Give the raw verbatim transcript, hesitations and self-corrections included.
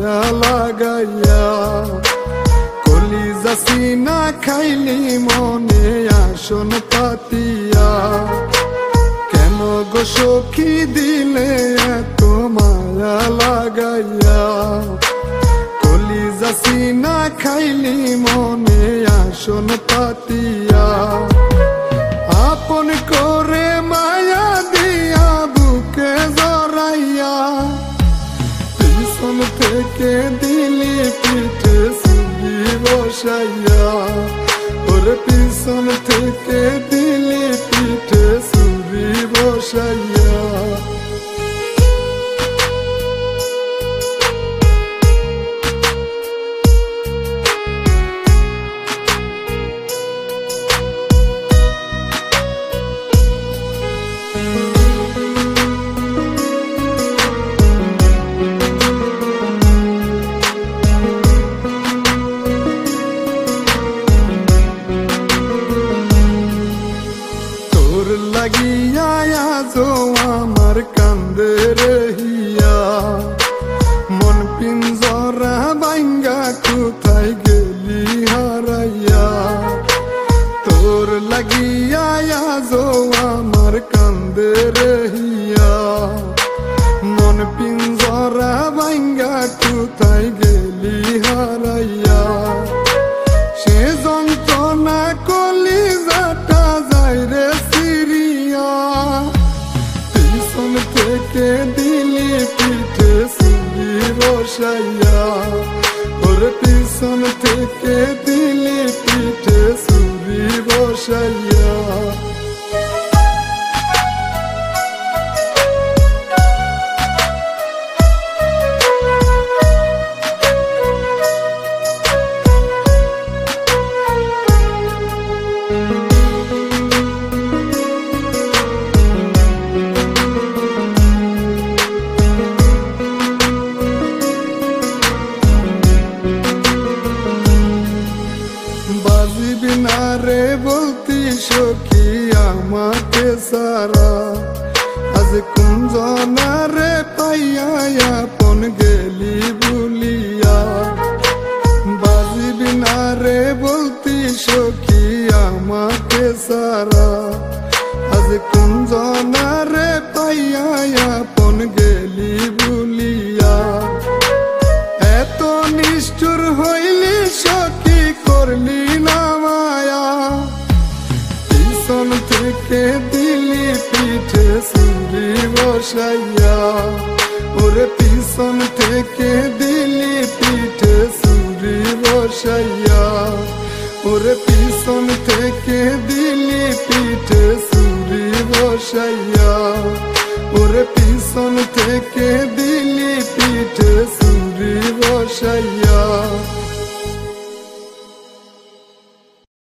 মায়া লাগাইয়া কলিজা সিনা খাইলি মনে আসন পাতিয়া কেন গো সখী দিলে এত মায়া লাগাইয়া কলিজা সিনা খাইলি মনে আসন পাতিয়া আপন করে মায়া দিয়া বুকে জড়াইয়া পিছন থেকে দিলি পিঠে সুগি বসাইয়া ওর পিছন থেকে দিলি পিঠে সুগি বসাইয়া লাগিয়া আজো আমার কান্দে রহিয়া মন পিঞ্জরা বাইঙ্গা কোথায় গেলি হারাইয়া তোর লাগিয়া আজো আমার কান্দে রহিয়া মন পিঞ্জরা বাইঙ্গা কোথায় গেলি হারাইয়া সে যন্ত্রণা কলিজাটা যায় রে পিছন থেকে দিলি পিঠে সুগি বসাইয়া ওর পিছন থেকে দিলি পিঠে সুগি বসাইয়া বাজিবি না রে বলতি সখী আমাকে সারা আজ কুঞ্জনা রে পাইয়া আপন গেলি ভুলিয়া বাজিবি না রে বলতি সখী আমাকে সারা আজ কুঞ্জনা রে পাইয়া আপন গেলি ভুলিয়া এত নিষ্ঠুর হইলি সখী করলি না মায়া পিছন থেকে দিলি পিঠে সুগি বসাইয়া ওরে পিছন থেকে দিলি পিঠে সুগি বসাইয়া ওরে পিছন থেকে দিলি পিঠে সুগি বসাইয়া